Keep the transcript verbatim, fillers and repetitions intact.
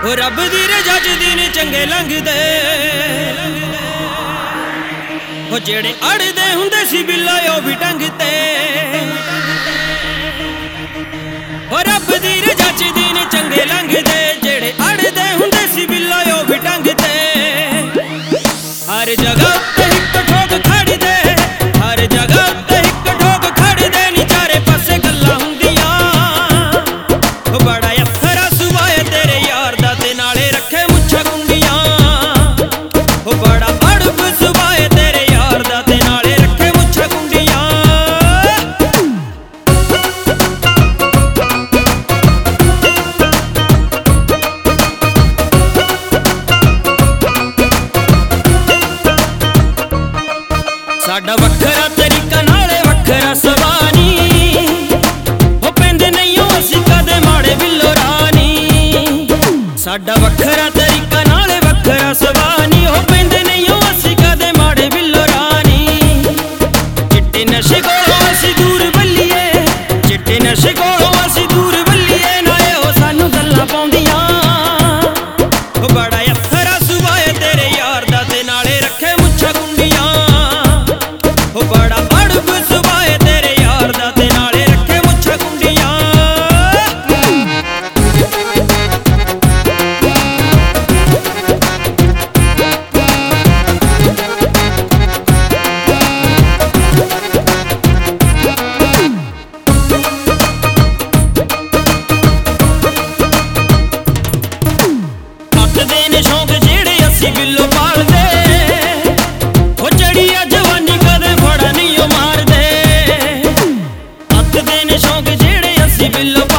ओ रब दी रजा च दिन चंगे लंघदे ओ जेड़े अड़दे हुंदे सी बिल्ला ओ भी टंगते ओ रब दी रजा च दिन चंगे लंघदे जेड़े अड़दे हुंदे सी बिल्ला ओ भी टंगते हर जगह ते हिक ठोक खड़ी दे हर जगह ते हिक ठोक खड़ी दे नी चारे पासे गल्लां हुंदियां ओ बड़ा अथरा सुभाए तेरे यार दा ते नाले रखे मुच्छां गुंडियां ओ बड़ा अड़ब सुभाए तेरे यार दा ते नाले रखे मुच्छां गुंडियां साडा वखरा तरीका नाले वखरा सवानी ओ पेंदे नहीं हो असी कदे माड़े बिल्लो रानी साडा वखरा तरीका नाले वखरा सवानी ओ पेंदे नहीं हो असी कदे माड़े बिल्लो रानी चिट्टे नशे कोलों असी दूर बल्लिए चिट्टे नशे कोलों असी दूर बल्लिए नाले ओ सानू गल्लां पाउंदियां ओ बड़ा अथरा सुभाए तेरे यार दा ते नाले रखे मुच्छां गुंडियां ओ बड़ा अड़ब सुभाए तेरे यार दा ते नाले रखे मुच्छां गुंडियां अकदे ने शौक जेड़े असी बिल्लो पालदे ओ जड़िया जवानी कदे फड़ा नहीं ओ मारदे अकदे ने शौक जेड़े असी बिल्लो